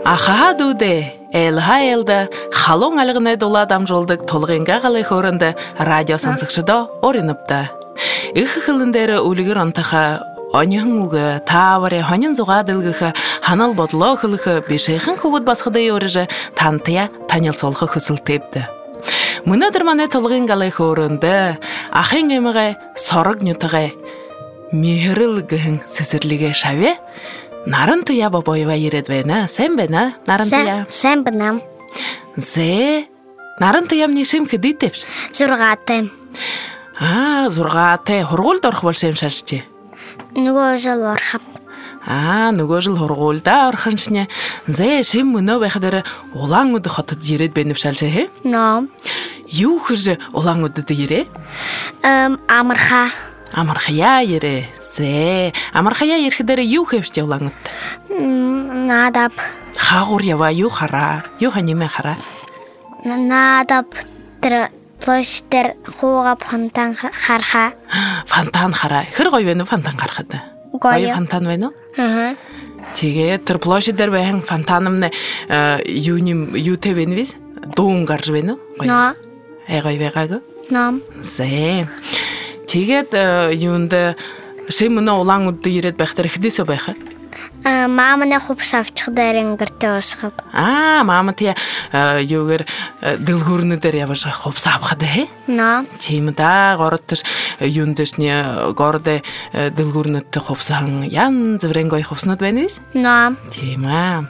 Ахаға дуде, әлға әлді, халон әлгіне дола адам жолдық толғенға қалай хорынды радио сансықшыда орыныпты. Үхі қылындары өлігір антаға, оңығын ұғы, тавары, ханын зуға дылғығы, ханал ботло қылығы, бешейхін құвыд басқыдай орыжы тантыя танел солғы хүсіл тепті. Мұны дұрманы толғен қалай хорынды, ахын еміғі, сорық нүтіғі, мехірілгіғін сізірліге шаве, Нарын туя бабоева ередвена, сен бена, нарын туя? Сен бенам. Зе, нарын туям нешим хидит тепш? Зургатем. Зургате, хоргол дорх болшем шарчти? Нүго жыл орхап. Нүго жыл хорголда орханшне. Зе, шим мұны бәқдері олаң ұды қатыд еред беніп шалшы, хе? Но. Ю хыржы олаң ұды ере? Амырха. Амархая ере, зе. Амархая ерхидері ю хепште олаңыд. Надап. Хағур ява ю хара, ю ханиме хара. Надап площадер хуғап фонтан харха. Фонтан хара. Хыр гой вену фонтан хархады. Гой фонтан вену? Теге тұр площадер бәйін фонтанымны юте венвіз? Доғын қаржы вену? Но. Гой вегагы? Но. Зе. Тегет юнды шимыны олаң ұдды ерет бәқтері хидесо бәйхі? Мамыны құпсавчықдарын гірті осқып. Мамы тия югер дылгурныдыр явыжы құпсавқыды, хе? Но. Тимыда ғорыттыш юндышне ғорды дылгурныдды құпсаң ян зыврен гой құпсынат бәнвіз? Но. Тима.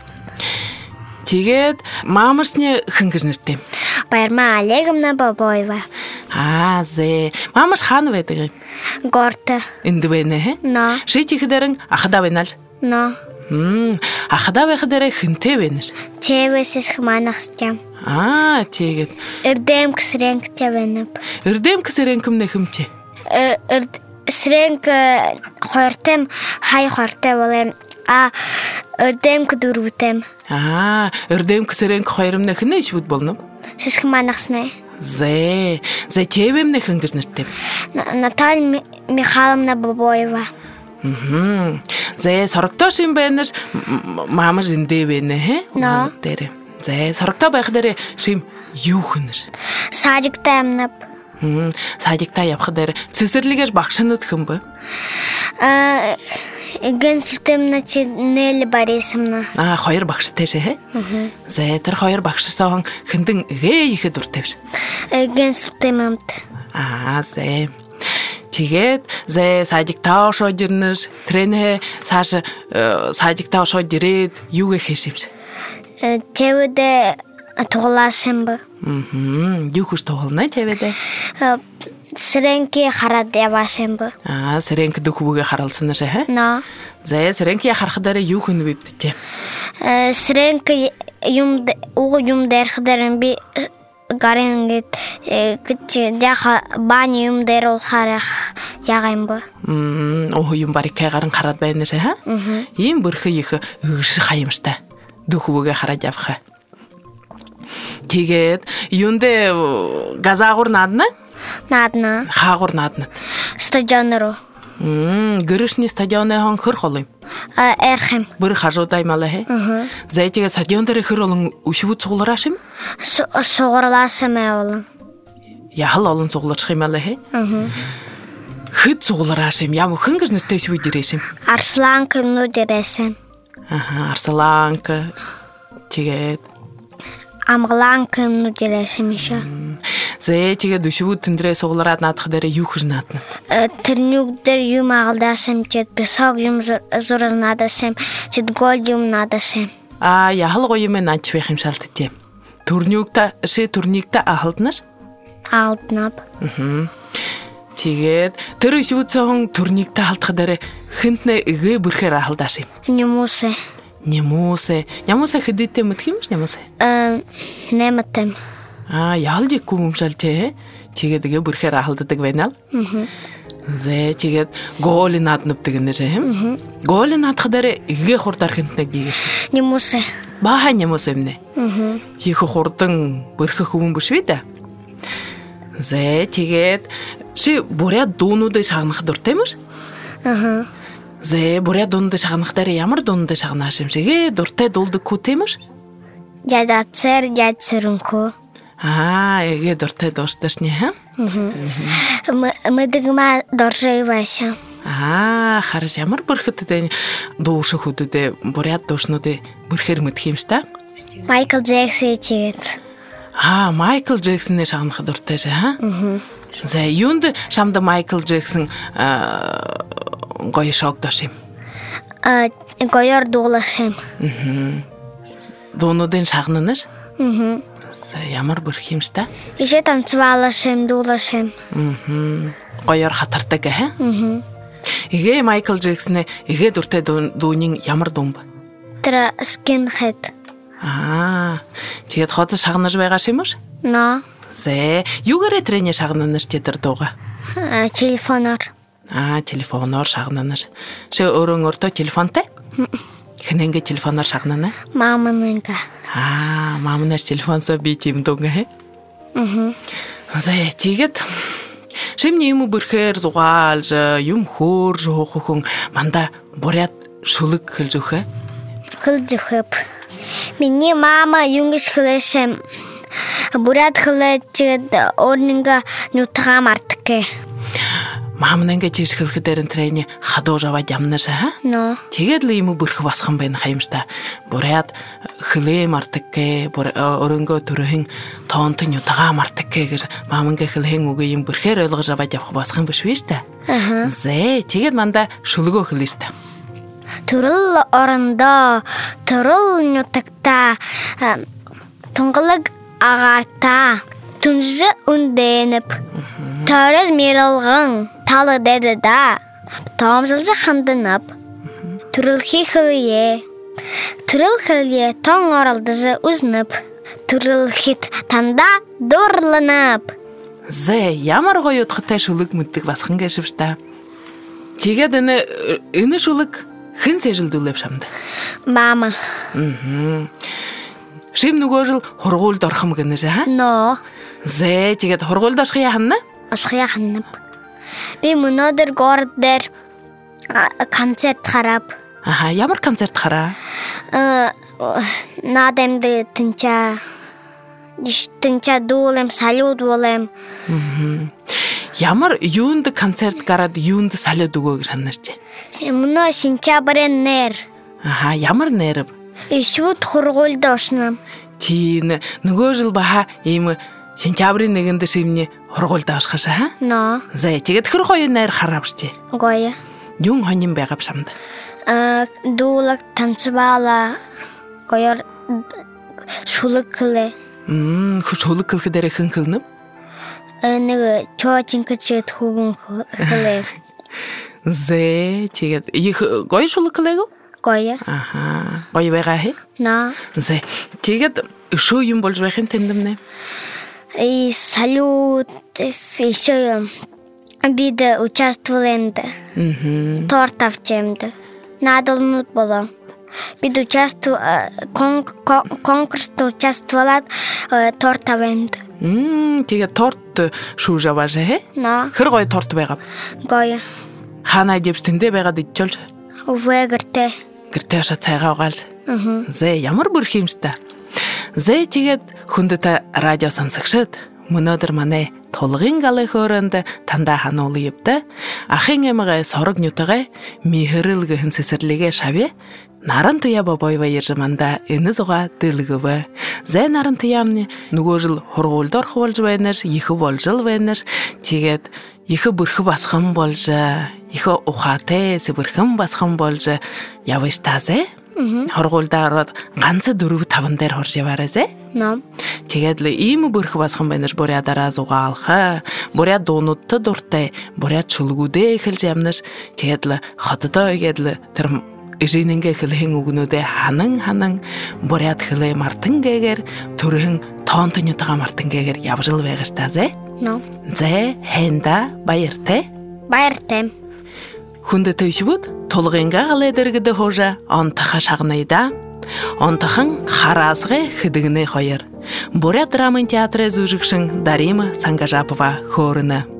Тегет мамышне хынгыжныртем. Байырма Олеговна Бабоева. Зе. Мамыш хан ведігі? Горты. Инді бәйні, хе? Но. Ши тихідерің ақыда бәйнал? Но. Ақыда бәйхідері хынте бәйнір? Тевесіз хыманық стем. Тегет. Үрдем кісіренк тевеніп. Үрдем кісірен кімне хымте? Сіренк қойыртем, хай қойырте болем. Үрдем күдірбітем. Үрдем кісірен қойырымны хынне ішбіт болным? Сіз хыманық сіне? Зе тебемне хынгыжныртем. Наталья Михайловна Бабоева. Зе сорокта шим бәйнір мамы жінде бәйні, хе? Но. Зе сорокта бәйхідері шим юхыныр. Садикта әмніп. Садикта япқыдері цисірлігеш бақшын өтхім бі? Ген сүлтемна Нелли Борисовна. Қойыр бақшы тәші, хе? Зе тір қойыр бақшы соғын хындың ге-егі дүр тәпші? Ген сүлтемімді. Зе. Тегет, зе садикта ошо жүрнір, трені сашы садикта ошо жүрет, юге хешімші? Теведе тұғыласым бі. Юхыш тұғылына теведе? Сіренке қарады ябасым бі. Сіренке дүкібіге қаралсыны ше, хе? Но. Зе сіренке яқарқыдары юхын бепті че? Сіренке ұғы юмдер қыдарын бі гаренгет дяха бани юмдер ол қарақ яғайым бі. Оғы юм барикай қарын қарад бәйні ше, ха? Ең бұрқы егі ұғышы қайымышта. Дүкібіге қарад япқы. Тегет, юнде газағыр надына? Надына. Хағыр надына? Стадионыру. Гүрішні стадионы хан қыр қолым? Әрхем. Бір қажу даймалы, хе? Зәйтеге стадиондары қыр олың үшівіт соғылыр ашым? Соғырласым олың. Яғыл олың соғылыр шқималы, хе? Хыт соғылыр ашым, ямы хынгыжны төсі өйдересім? Арсланка нүдересім. Арсланка. Тегет. Амғыланка нүдересім еще. Зәйтеге дүшівіт түндіре соғылыр адын атқыдары юхыжны атынат. Түрнюгдер юм ағылдасым, тет песок юм зұрыз надасым, тет гол юм надасым. Яғыл қойымен анчыбекім шалты тем. Турникта ағылдыныр? Ағылдынап. Тегет, түрі үшівіт соғын турникта ағылдықыдары хынтны үгі бүркер ағылдашым. Немусы. Немусы хидеттем өткеміш, немусы? Неметтем. Яғыл жек көмім шалты, тегедіге бүркер ағылдыдық вайнал? Зе, тегед, голын атынып дегенде же, голын атқыдары үге қордар хынтны бейгеші. Немусы. Баға немусы әміне? Егі қордың бүркі көмім бүшвейді? Зе, тегед, ши боря донуды шағынық дұрттаймыш? Зе буря донды шагнахтары ямар донды шагнашымшыге дуртай долды кутемыш? Дядя цырынку. Эге дуртай дошташ не, ха? Мыдыгыма доржайвайся. Хараш ямар бүрхэтден дуушы хүдүдэ буря дошнуды бүрхэр мытхимшта? Майкл Джексон чигет. Майкл Джексонны шагнах дуртай же, ха? Зе юнды шамда Майкл Джексон гой шогдошим. Гойор дуулашым. Донудын шагныныш? Зе ямар бүрхимшта? Иже танцевалашым, дуулашым. Гойор хатартага, ха? Иге Майкл Джексонны иге дуртай дуунин ямар думба? Тра скинхед. Тэгээд хот шагнаж байгаа шимш? Но. Зе югээрэ трэний шагнанаш тэтэр дууга? Телефоноор. Телефоноор шагнанаш. Ши өөрөөр телефонтой? Хэнэнгэ телефоноор шагнана? Маманынга. Маманаш телефонсоо би тийм дунга хэ? Зе тэгээд шимний юм бүрхээр зугаалж юм хөөрж хооххон манда буряд шүлэг хэлжөхэ? Хэлжөхөп. Миний мама юнгиш хэлэшэм. Буряд хэлэчэд орнинга нутгаа мартгэ. Мамнанга чиш хэлэхдэрэн трэний хадууж аваад ямнаш ха? Но. Тэгээд л юм бүрх басхан байна хаимста. Буряд хэлээ мартгэ, өрөнгөө төрөхийн тоонт нутгаа мартгэ гэж маманга хэлхэн үгүй юм бүрхээр ойлгож аваад явах басхан биш үү та? Зе тэгээд манда шүлгөө хэлээ та. Төрөл орондоо төрөл нутагта тунгалаг агарта түнжи үндэнэп төрөл мэрэлгэн талы дэдэ да тоомсылжы ханданап төрөлхи хөлие тон оралдыжы үзнэп төрөлхит танда дурланап. Зе ямар гоё утгатай шүлэг мэддэг басхан гэшвш та. Тэгээд энэ шүлэг хэн сэжилдүүлэв шамда? Мама. Шим нөгөө жил хургуулд орхом гэнэ ха? Но. Зе тэгээд хургуулд орхия ханна? Орхия ханна. Би өнөөдөр город дээр концерт харав. Ямар концерт хараа? Надемд тэнча дуулам салют болам. Ямар юунд концерт гараад юунд салют өгөө гэж ханарч. Өмнө сентябрын нэр. Ямар нэр? Ишүүд хургуулд орсноо. Тийм нөгөө жил баха ийм сентябрын 1-нд шивний хургуулд орсхаш ха? Но. За тэгээд хэр гоё нэр хараавч. Гоё. Юун хонин байгаа шамд. Дуулаг танцвала гоёр шүлэглэ. Шүлэг хэлэхээр хэн хэлнэ? Нэг чоочинкэчэд хүүгэн хэлээ. Зе тэгээд их гоё шүлэглээг? Гоё. Гоё байгаа хэ? На. Зе тэгээд шоу юм болж байх юм тэндэмнэ. Салют фишэ бид участвовали торт авчемд. Надолнут было. Бид конкурст участвовала торт авэнд. Тэгээд торт шүүж авааш хэ? На. Хэр гоё торт байгаа? Гоё. Ханаа дэвс тэндэ байгаад ичүүлж. Гэртээ. Гэртээ шат цайгаа угаалж. Зе ямар бүр химстэй. Зе тэгээд хүндэт радио сонсогчд өнөөдөр манай тулгын галын хооронд тандаа хануулъя явда. Ахын эмгээ сорог нютагаа михэрэлгэн сэсэрлэгээ шавья. Наран туя бабойва ержманда энэ зуга дэлгэвэ. Зе наран туямны нөгөө жил хургуулд орох болж байнаш, их болж байнаш. Тэгээд их бүрх басхан болж, их ухаатай сэбэрхэн басхан болж явж таазэ. Хургуулдаа ороод ганц 4-5 дээр хорж яваарайсэ. Но. Тэгээд л ийм бүрх басхан байнаш бурядараа зугаалха. Буряд дуунуудтай дуртай, буряд чулгүүдээ эхэлж ямнаш. Тэгээд л хотдоо игээд л тэр Ижинэнгэ хэлхэн үгнүүдээ ханан буряд хэлээ мартан гээгэр төрхөн тоонтонютаа мартан гээгэр явжил байгаш таазэ. Но. Зе хэнда баяртай. Баяртай. Хүндэтэй ишвүүд тулгынга галээ дэргэдэ хожа онтаха шагнайда. Онтахан хараасгы хэдэгнэ хоёр. Буряд драмын театры зүжигшин Дарима Сангажапова хоорына.